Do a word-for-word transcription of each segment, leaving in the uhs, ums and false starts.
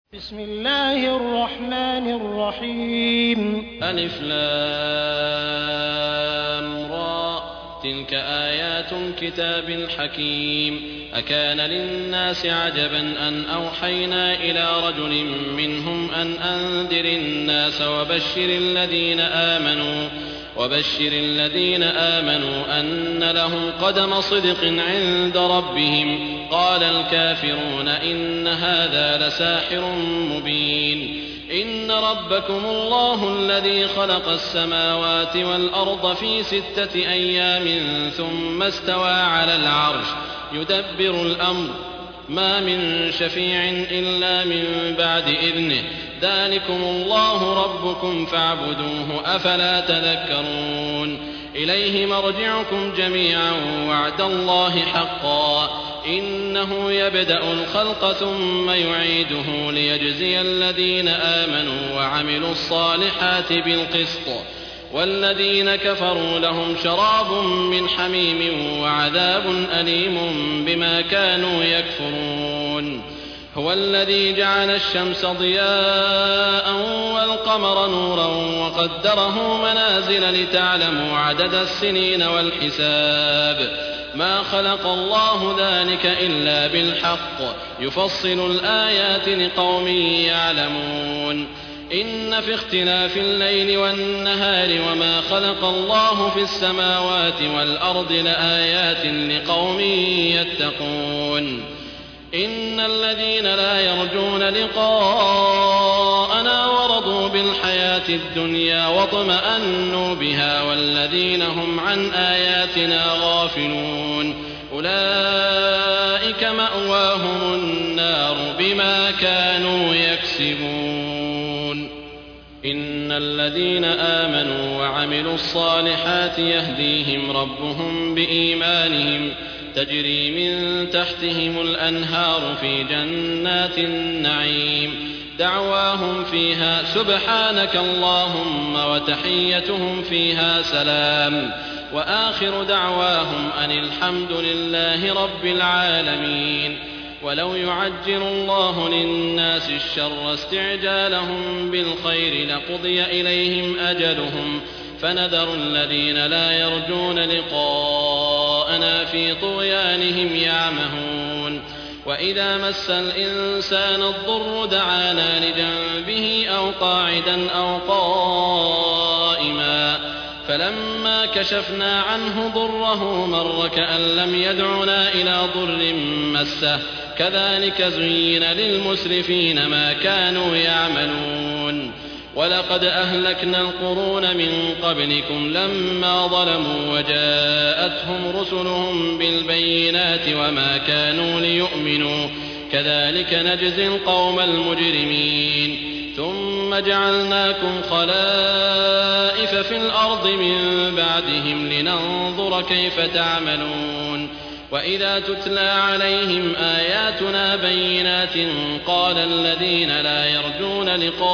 بسم الله الرحمن الرحيم. ألف لام را تلك آيات الكتاب الحكيم. أكان للناس عجبا أن أوحينا إلى رجل منهم أن أنذر الناس وبشر الذين آمنوا وبشر الذين آمنوا أن لهم قدم صدق عند ربهم. قال الكافرون إن هذا لساحر مبين. إن ربكم الله الذي خلق السماوات والأرض في ستة أيام ثم استوى على العرش يدبر الأمر ما من شفيع إلا من بعد إذنه. ذلكم الله ربكم فاعبدوه أفلا تذكرون. إليه مرجعكم جميعا وعد الله حقا إنه يبدأ الخلق ثم يعيده ليجزي الذين آمنوا وعملوا الصالحات بالقسط والذين كفروا لهم شراب من حميم وعذاب أليم بما كانوا يكفرون. هو الذي جعل الشمس ضياء والقمر نورا وقدره منازل لتعلموا عدد السنين والحساب. ما خلق الله ذلك إلا بالحق يفصل الآيات لقوم يعلمون. إن في اختلاف الليل والنهار وما خلق الله في السماوات والأرض لآيات لقوم يتقون. إن الذين لا يرجون لقاءنا ورضوا بالحياة الدنيا واطمأنوا بها والذين هم عن آياتنا غافلون أولئك مأواهم النار بما كانوا يكسبون. إن الذين آمنوا وعملوا الصالحات يهديهم ربهم بإيمانهم تجري من تحتهم الأنهار في جنات النعيم. دعواهم فيها سبحانك اللهم وتحيتهم فيها سلام وآخر دعواهم أن الحمد لله رب العالمين. ولو يعجل الله للناس الشر استعجالهم بالخير لقضي إليهم أجلهم فنذر الذين لا يرجون لقاءنا في طغيانهم يعمهون. وإذا مس الإنسان الضر دعانا لجنبه أو قاعدا أو قائما فلما كشفنا عنه ضره مر كأن لم يدعنا إلى ضر مسه كذلك زين للمسرفين ما كانوا يعملون. ولقد أهلكنا القرون من قبلكم لما ظلموا وجاءتهم رسلهم بالبينات وما كانوا ليؤمنوا كذلك نجزي القوم المجرمين. ثم جعلناكم خلائف في الأرض من بعدهم لننظر كيف تعملون. وإذا تتلى عليهم آياتنا بينات قال الذين لا يرجون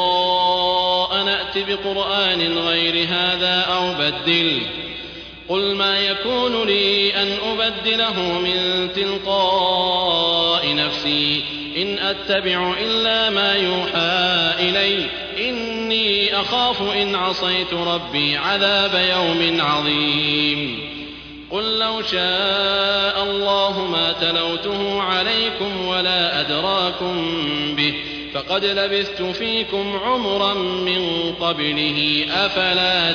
لقاء نأت بقرآن غير هذا أو بدل قل ما يكون لي أن أبدله من تلقاء نفسي إن أتبع إلا ما يوحى إلي إني أخاف إن عصيت ربي عذاب يوم عظيم. قل لو شاء الله ما تلوته عليكم ولا أدراكم به فقد لبثت فيكم عمرا من قبله أفلا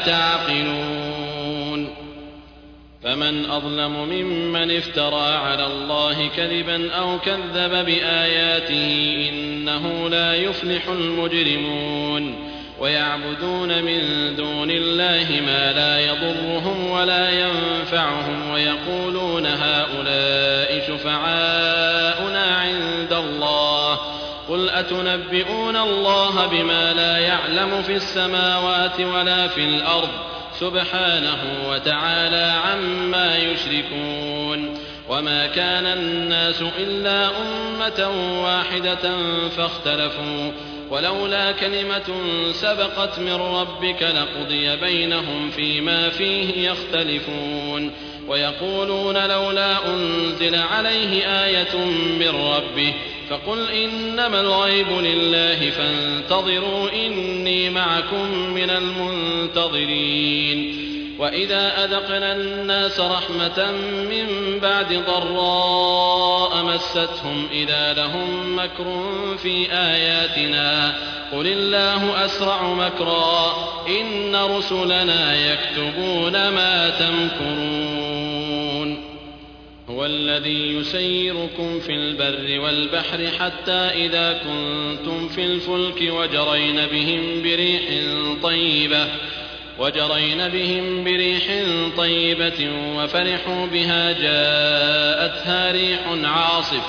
تعقلون. فمن أظلم ممن افترى على الله كذبا أو كذب بآياته إنه لا يفلح المجرمون. ويعبدون من دون الله ما لا يضرهم ولا ينفعهم ويقولون هؤلاء شفعاؤنا عند الله قل أتنبئون الله بما لا يعلم في السماوات ولا في الأرض سبحانه وتعالى عما يشركون. وما كان الناس إلا أمة واحدة فاختلفوا ولولا كلمة سبقت من ربك لقضي بينهم فيما فيه يختلفون. ويقولون لولا أنزل عليه آية من ربه فقل إنما الغيب لله فانتظروا إني معكم من المنتظرين. وإذا أذقنا الناس رحمة من بعد ضراء مستهم إذا لهم مكر في آياتنا قل الله أسرع مكرا إن رسلنا يكتبون ما تمكرون. هو الذي يسيركم في البر والبحر حتى إذا كنتم في الفلك وجرين بهم بريح طيبة وجرين بهم بريح طيبة وفرحوا بها جاءتها ريح عاصف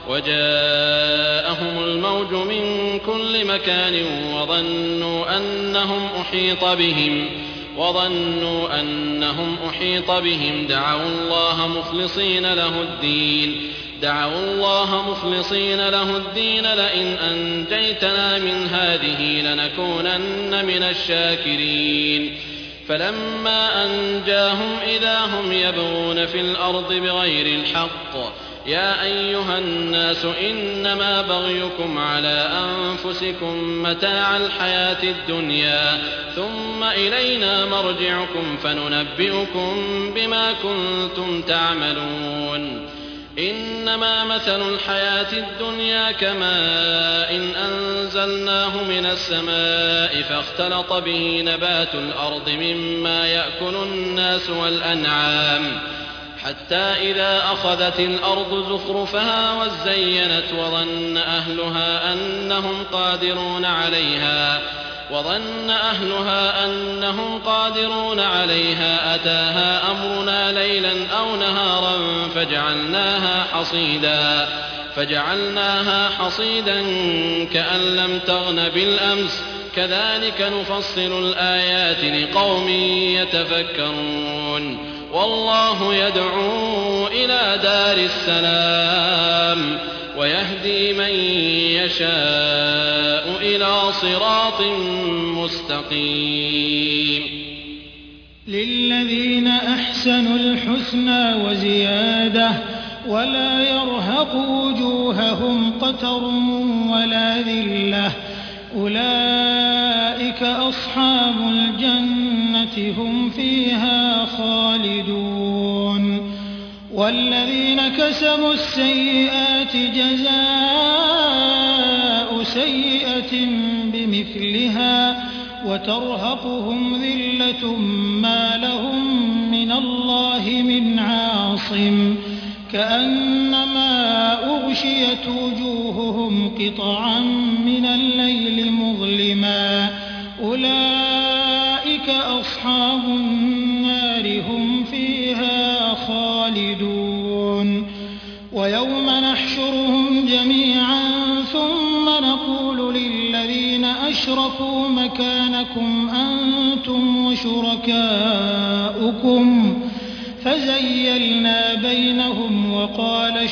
وجاءهم الموج من كل مكان وظنوا أنهم أحيط بهم وظنوا أنهم أحيط بهم دعوا الله مخلصين له الدين دعوا الله مخلصين له الدين لئن أنجيتنا من هذه لنكونن من الشاكرين. فلما أنجاهم إذا هم يبغون في الأرض بغير الحق يا أيها الناس إنما بغيكم على أنفسكم متاع الحياة الدنيا ثم إلينا مرجعكم فننبئكم بما كنتم تعملون. إنما مثل الحياة الدنيا كماء إن أنزلناه من السماء فاختلط به نبات الأرض مما يأكل الناس والأنعام حتى إذا أخذت الأرض زخرفها وزينت وظن أهلها أنهم قادرون عليها وظن أهلها أنهم قادرون عليها أتاها أمرنا ليلا أو نهارا فجعلناها حصيدا فجعلناها حصيدا كأن لم تغن بالأمس كذلك نفصل الآيات لقوم يتفكرون. والله يدعو إلى دار السلام ويهدي من يشاء إلى صراط مستقيم. للذين أحسنوا الحسنى وزيادة ولا يرهق وجوههم قتر ولا ذلة أولئك أصحاب الجنة هم فيها خالدون. والذين كسبوا السيئات جزاء سيئة بمثلها وترهقهم ذلة ما لهم من الله من عاصم كأنما أغشيت وجوههم قطعا من الليل مظلما أولئك أصحاب النار هم فيها خالدون. ويوم نحشرهم جميعا ثم نقول للذين أشركوا مكانكم أنتم وشركاؤكم فزيلنا بينهم وقال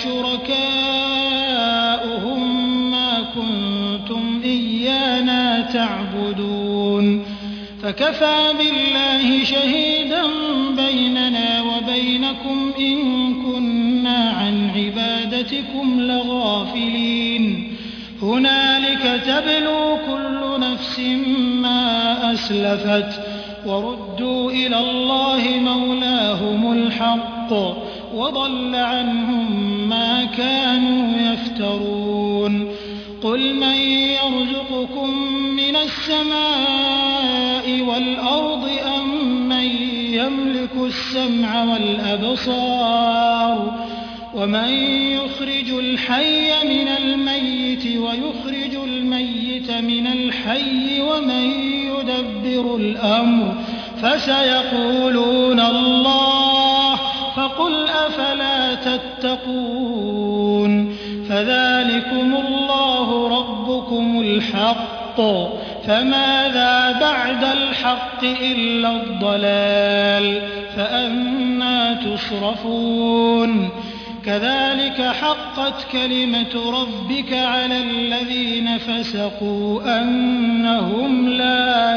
شركاؤهم ما كنتم إيانا تعبدون فكفى بالله شهيدا بيننا وبينكم إن كنا عن عبادتكم لغافلين. هنالك تبلو كل نفس ما أسلفت وردوا إلى الله مولاهم الحق وضل عنهم ما كانوا يفترون. قل من يرزقكم من السماء والأرض أم من يملك السمع والأبصار ومن يخرج الحي من الميت ويخرج الميت من الحي ومن يدبر الأمر فسيقولون الله فقل أفلا تتقون. فذلكم الله ربكم الحق فماذا بعد الحق إلا الضلال فأنى تصرفون. كذلك حقت كلمة ربك على الذين فسقوا أنهم لا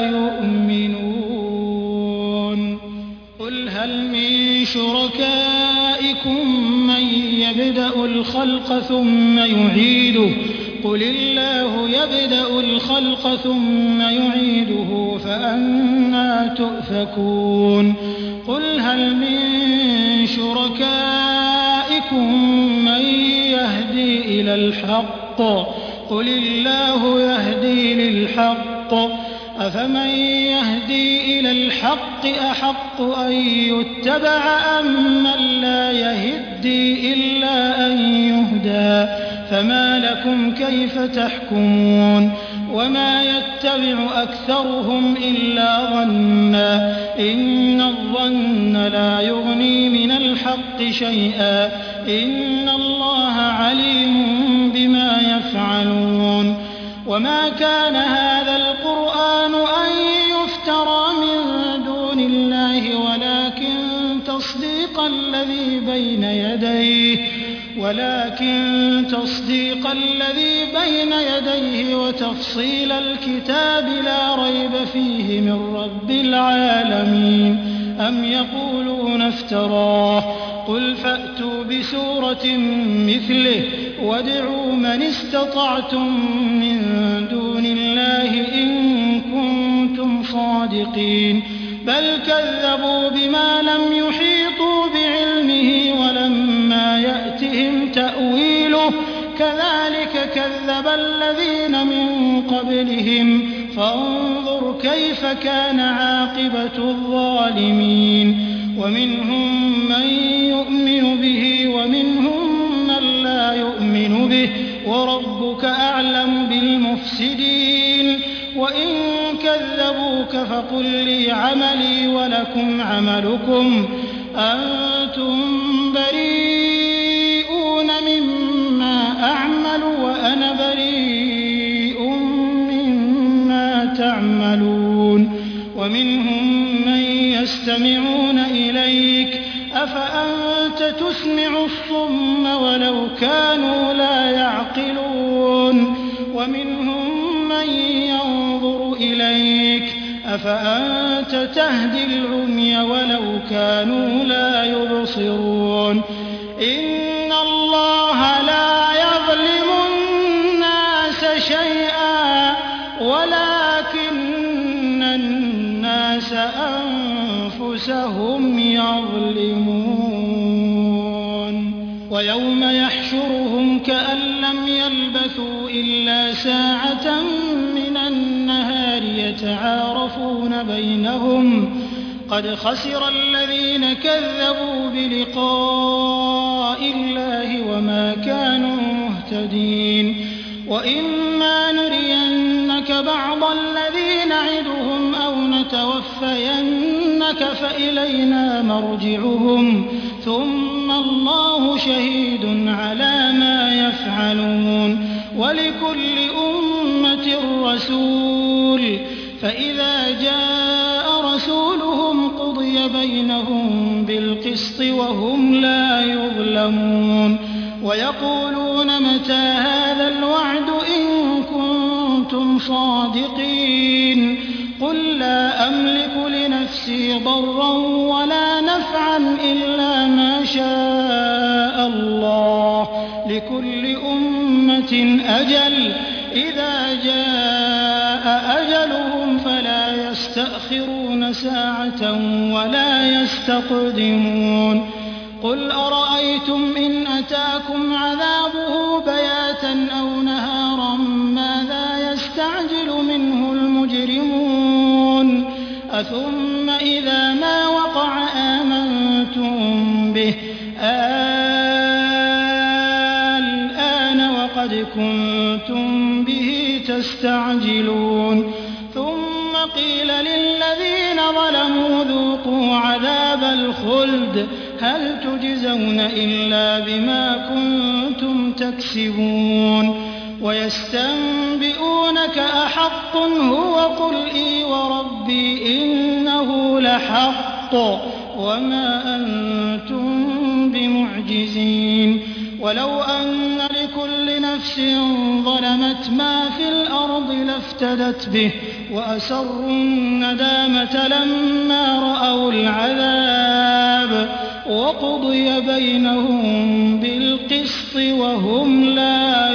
يؤمنون. قل هل من شركائكم من يبدأ الخلق ثم يعيده قل الله يبدأ الخلق ثم يعيده فأنى تؤفكون قل هل من شركائكم من يهدي إلى الحق قل الله يهدي للحق أفمن يهدي إلى الحق أحق أن يتبع أم من لا يهدي إلا أن يهدى فما لكم كيف تحكمون وما يتبع أكثرهم إلا ظنا إن الظن لا يغني من الحق شيئا إن الله عليم بما يفعلون وما كان هذا القرآن أن يفترى من دون الله ولكن تصديق الذي بين يديه ولكن تصديق الذي بين يديه وتفصيل الكتاب لا ريب فيه من رب العالمين أم يقولون افتراه قل فأتوا بسورة مثله وادعوا من استطعتم من دون الله إن كنتم صادقين بل كذبوا بما لم يحيطوا بعلمه ولما يأتهم تأويله كذلك كذب الذين من قبلهم فانظر كيف كان عاقبة الظالمين ومنهم من يؤمن به ومنهم من لا يؤمن به وربك أعلم بالمفسدين وإن كذبوك فقل لي عملي ولكم عملكم أنتم بريئون مما أعمل وأنا بريء مما تعملون ومنهم من يستمعون إليك أفأنت تسمع الصم ولو كانوا لا يعقلون ومنهم من ينظر إليك أفأنت تهدي العمي ولو كانوا لا يبصرون إن الله لا يظلم الناس شيئا ولكن الناس أنفسهم يظلمون ويوم يحشرهم كأن لم يلبثوا إلا ساعة من النهار يتعارفون بينهم قد خسر الذين كذبوا بلقاء الله وما كانوا مهتدين وإما نرينك بعض الذي نعدهم أو نتوفينك فإلينا مرجعهم ثم الله شهيد على ما يفعلون ولكل أمة رسول فإذا جاء رسولهم قضي بينهم بالقسط وهم لا يظلمون ويقولون متى هذا الوعد إن كنتم صادقين قل لا أملك لنفسي ضرا ولا نفعا إلا ما شاء الله لكل أمة أجل إذا جاء أجلهم فلا يستأخرون ساعة ولا يستقدمون قل أرأيتم إن أتاكم عذابه بياتا أو نهارا ماذا يستعجل منه المجرمون أثم إذا ما وقع آمنتم به الآن وقد كنتم به تستعجلون ثم قيل للذين ظلموا ذوقوا عذاب الخلد هل تجزون إلا بما كنتم تكسبون ويستنبئونك أحق هو قل إي وربي إنه لحق وما أنتم بمعجزين ولو أن لكل نفس ظلمت ما في الأرض لافتدت به وأسروا الندامة لما رأوا العذاب وقضي بينهم بالقسط وهم لا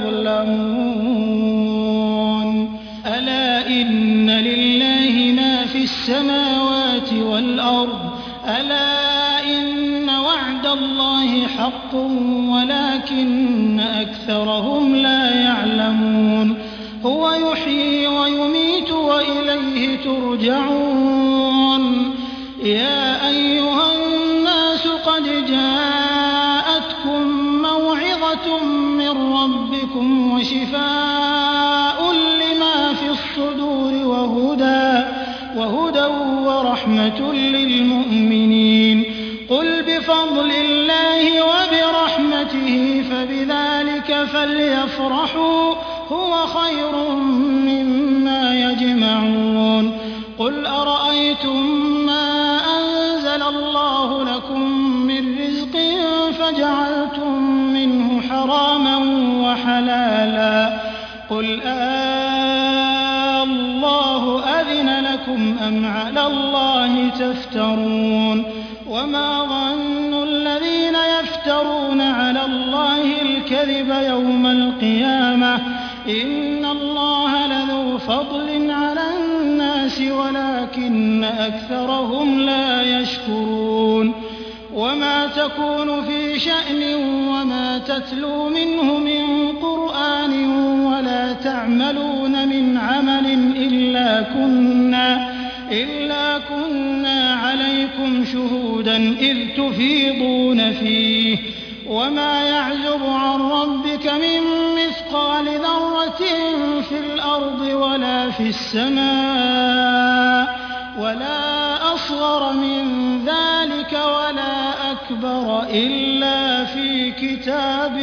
يظلمون ألا إن لله ما في السماوات والأرض ألا إن وعد الله حق ولكن أكثرهم لا يعلمون هو يحيي ويميت وإليه ترجعون يا أيها الناس قد جاءتكم موعظة من ربكم وشفاء لما في الصدور وهدى, وهدى ورحمة للمؤمنين قل بفضل الله وبرحمته فبذلك فليفرحوا هو خير مما يجمعون قل أرأيتم ما أنزل الله لكم من رزق فجعلتم منه حراما وحلالا قل آه الله أذن لكم أم على الله تفترون وما ظن الذين يفترون على الله الكذب يوم القيامة إن الله لذو فضل على الناس ولكن أكثرهم لا يشكرون وما تكون في شأن وما تتلو منه من قرآن ولا تعملون من عمل إلا كنا إلا كنا عليكم شهودا إذ تفيضون فيه وما يعزب عن ربك من مثقال ذرة في الأرض ولا في السماء ولا أصغر من ذلك ولا أكبر إلا في كتاب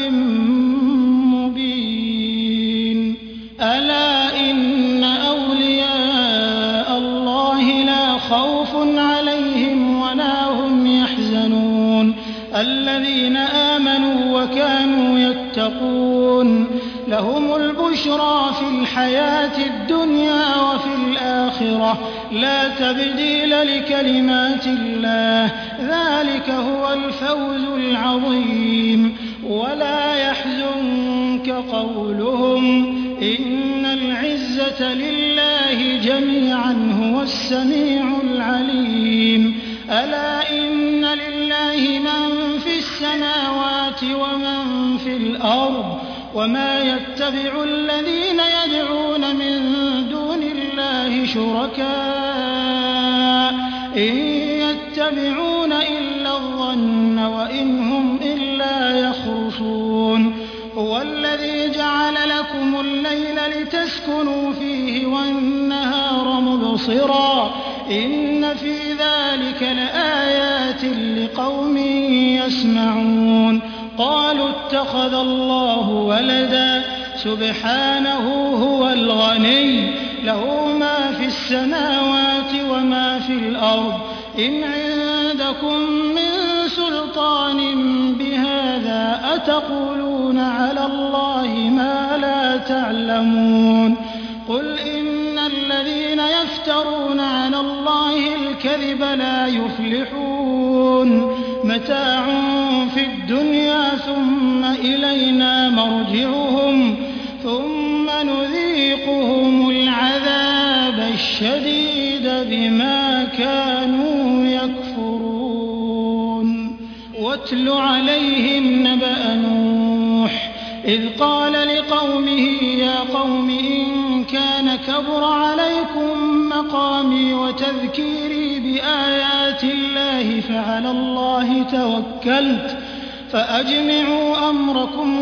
مبين ألا إن أولياء الله لا خوف عليهم ولا هم يحزنون الذين آمنوا وكانوا يتقون لهم البشرى في الحياة الدنيا وفي الآخرة لا تبديل لكلمات الله ذلك هو الفوز العظيم ولا يحزنك قولهم إن العزة لله جميعا هو السميع العليم ألا إن لله من في السماوات ومن في الأرض وما يتبع الذين يدعون من دون الله شركاء إن يتبعون إلا الظن وإن هم إلا يخرصون هو الذي جعل لكم الليل لتسكنوا فيه والنهار مبصرا إن في ذلك لآيات لقوم يسمعون قالوا اتخذ الله ولدا سبحانه هو الغني له ما في السماوات وما في الأرض إن عندكم من سلطان بهذا أتقولون على الله ما لا تعلمون قل إن الذين يفترون على الله الكذب لا يفلحون متاع في الدنيا ثم إلينا مرجعهم ثم نذيقهم العذاب الشديد بما كانوا يكفرون واتل عليهم نبأ نوح إذ قال لقومه يا قوم إن كان كبر عليكم مقامي وتذكيري بآيات الله فعلى الله توكلت فأجمعوا أمركم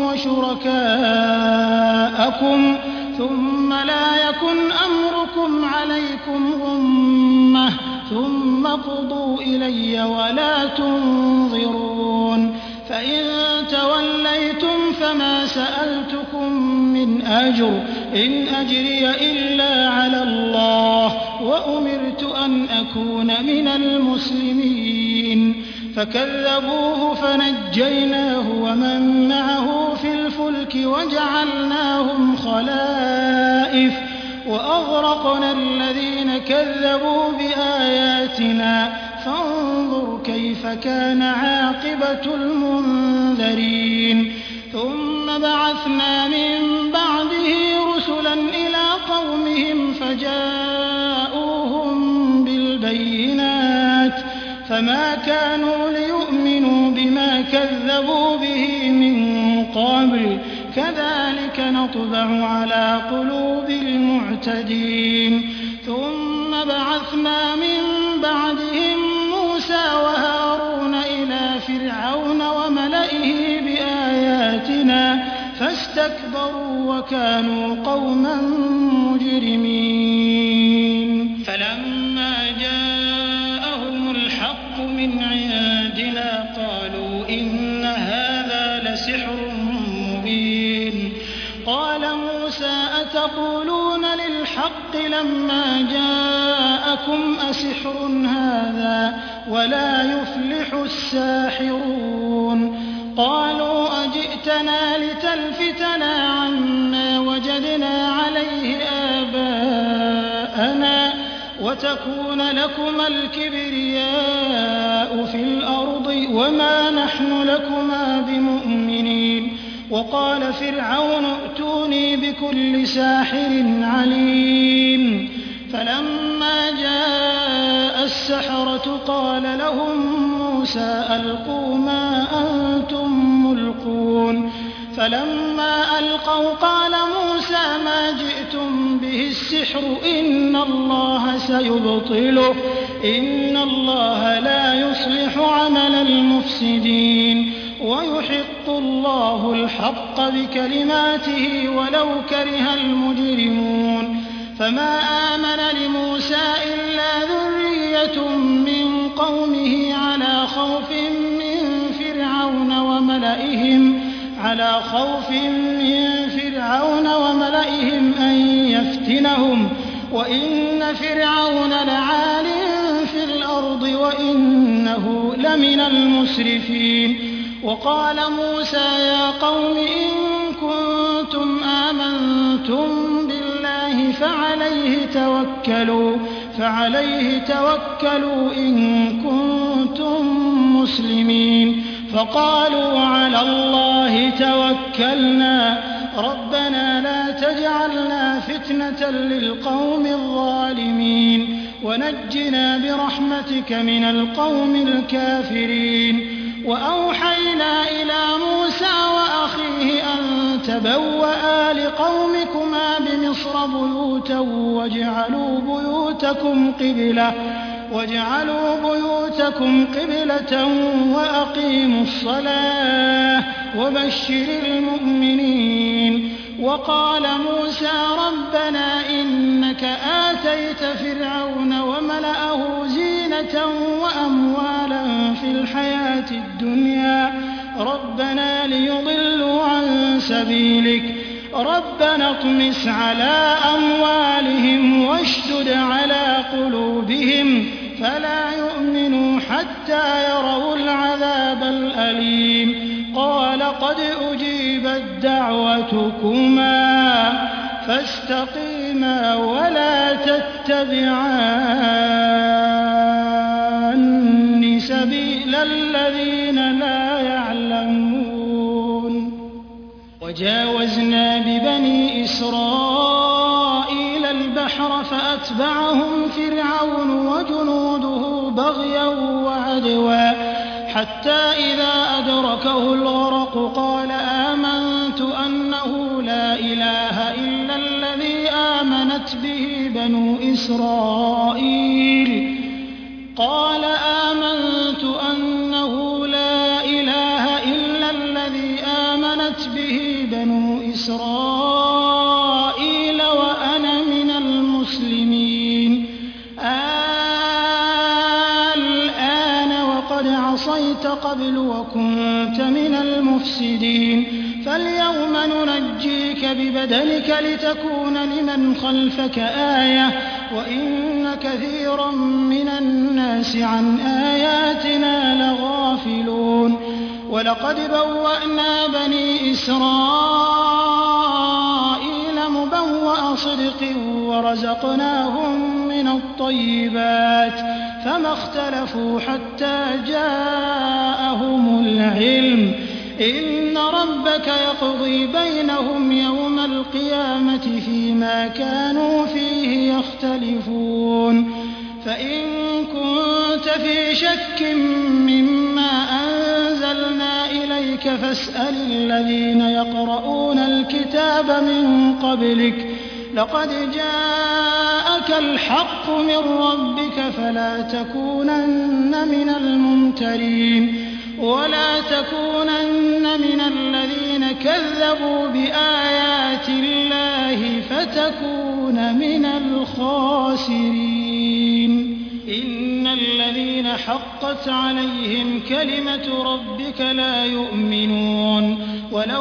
وشركاءكم ثم لا يكن أمركم عليكم غمة ثم قضوا إلي ولا تنظرون فإن توليتم فما سألتكم من أجر إن أجري إلا على الله وأمرت أن أكون من المسلمين فكذبوه فنجيناه ومن معه في الفلك وجعلناهم خلائف وأغرقنا الذين كذبوا بآياتنا فانظر كيف كان عاقبة المنذرين ثم بعثنا من بعده رسلا إلى قومهم فجاءوهم بالبينات فما كانوا ليؤمنوا بما كذبوا به من قبل كذلك نطبع على قلوب المعتدين ثم بعثنا من بعدهم موسى وهارون إلى فرعون وملئه بآياتنا فاستكبروا وكانوا قوما مجرمين فلما جاءهم الحق من عندنا قالوا إن هذا لسحر مبين قال موسى أتقولون للحق لما جاءكم أسحر هذا ولا يفلح الساحرون قالوا أجئتنا لتلفتنا عما وجدنا عليه آباءنا وتكون لكما الكبرياء في الأرض وما نحن لكما بمؤمنين وقال فرعون ائتوني بكل ساحر عليم فلما جاء السحرة قال لهم موسى ألقوا ما أنتم ملقون فلما ألقوا قال موسى ما جئتم به السحر إن الله سيبطله إن الله لا يصلح عمل المفسدين ويحق الله الحق بكلماته ولو كره المجرمون فما آمن لموسى إلا ذرية من قومه على خوف من فرعون وملئهم على خوف من فرعون وملئهم أن يفتنهم وإن فرعون لعال في الأرض وإنه لمن المسرفين وقال موسى يا قوم إن كنتم آمنتم بالله فعليه توكلوا فعليه توكلوا إن كنتم مسلمين فقالوا على الله توكلنا ربنا لا تجعلنا فتنة للقوم الظالمين ونجنا برحمتك من القوم الكافرين وأوحينا إلى موسى وأخيه أن تبوأ لقومكما بمصر بيوتا واجعلوا بيوتكم قبلة واجعلوا بيوتكم قبلة وأقيموا الصلاة وبشر المؤمنين وقال موسى ربنا إنك آتيت فرعون وملأه زينة وأموالا في الحياة الدنيا ربنا ليضلوا عن سبيلك ربنا اطمس على أموالهم واشدد على قلوبهم فلا يؤمنوا حتى يروا العذاب الأليم قال قد أجيبت دعوتكما فاستقيما ولا تتبعان سبيل الذين لا يعلمون وجاوزنا ببني إسرائيل البحر فأتبعهم فرعون وجنوده بغيا وعدوا حتى إذا أدركه الغرق قال آمنت أنه لا إله إلا الذي آمنت به بنو إسرائيل قال آمنت أنه لا إله إلا الذي آمنت به بنو إسرائيل وأنا من المسلمين الآن وقد عصيت قبل وكنت من المفسدين فاليوم ننجيك ببدنك لتكون لمن خلفك آية وإن كثيرا من الناس عن آياتنا لغافلون ولقد بوأنا بني إسرائيل مبوأ صدق ورزقناهم من الطيبات فما اختلفوا حتى جاءهم العلم إن ربك يقضي بينهم يوم القيامة فيما كانوا فيه يختلفون فإن كنت في شك مما أنزلنا إليك فاسأل الذين يقرؤون الكتاب من قبلك لقد جاءك الحق من ربك فلا تكونن من الممترين ولا تكونن من الذين كذبوا بآيات الله فتكون من الخاسرين إن الذين حقت عليهم كلمة ربك لا يؤمنون ولو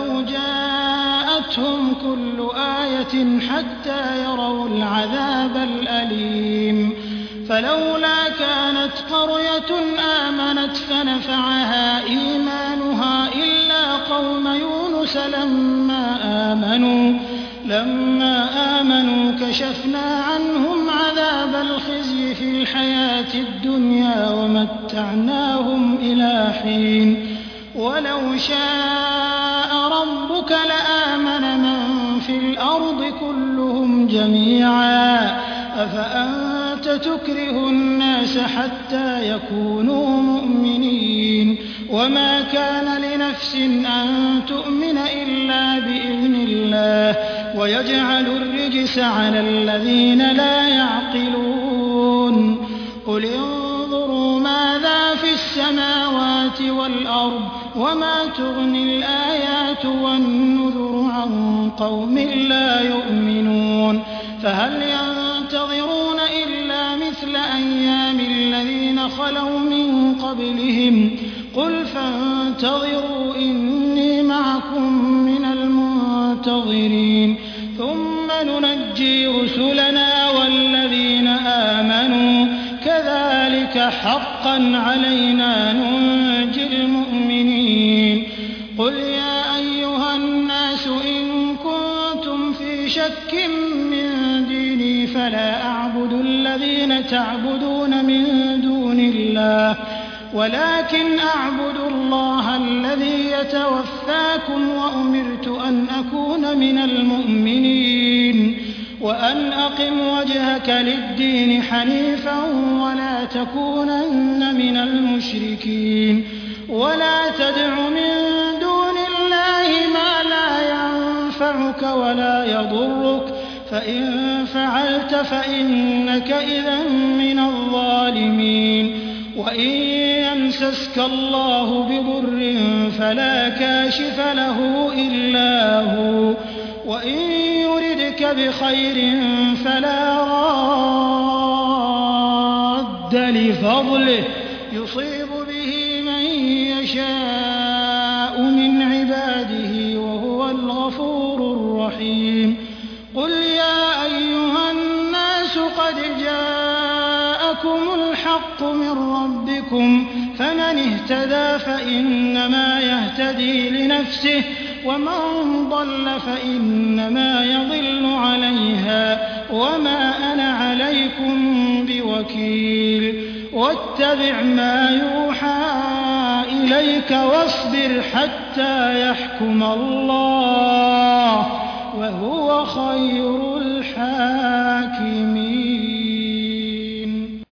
جاءتهم كل آية حتى يروا العذاب الأليم فلولا كانت قرية آمنت فنفعها إيمانها إلا قوم يونس لما آمنوا لما آمنوا كشفنا عنهم عذاب الخزي في الحياة الدنيا ومتعناهم إلى حين ولو شاء ربك لآمن من في الأرض كلهم جميعا أفأنت تكره الناس حتى يكونوا مؤمنين وما كان لنفس أن تؤمن إلا بإذن الله ويجعل الرجس على الذين لا يعقلون قل انظروا ماذا في السماوات والأرض وما تغني الآيات والنذر عن قوم لا يؤمنون فهل ينتظرون إلا مثل أيام الذين خلوا من قبلهم قل فانتظروا إني معكم من المنتظرين ثم ننجي رسلنا والذين آمنوا كذلك حقا علينا ننجي المؤمنين قل يا أيها الناس إن كنتم في شك من ديني فلا أعبد الذين تعبدون من دون الله ولكن أعبد الله الذي يتوفاكم وأمرت أن أكون من المؤمنين وأن أقم وجهك للدين حنيفا ولا تكونن من المشركين ولا تدع من دون الله ما لا ينفعك ولا يضرك فإن فعلت فإنك إذا من الظالمين وإن يمسسك الله بضر فلا كاشف له إلا هو وإن يردك بخير فلا راد لفضله يصيب به من يشاء من عباده وهو الغفور الرحيم قل يا أيها الناس قد جاءكم الحق من ربكم فمن اهتدى فإنما يهتدي لنفسه ومن ضل فإنما يضل عليها وما أنا عليكم بوكيل واتبع ما يوحى إليك واصبر حتى يحكم الله وهو خير الحاكمين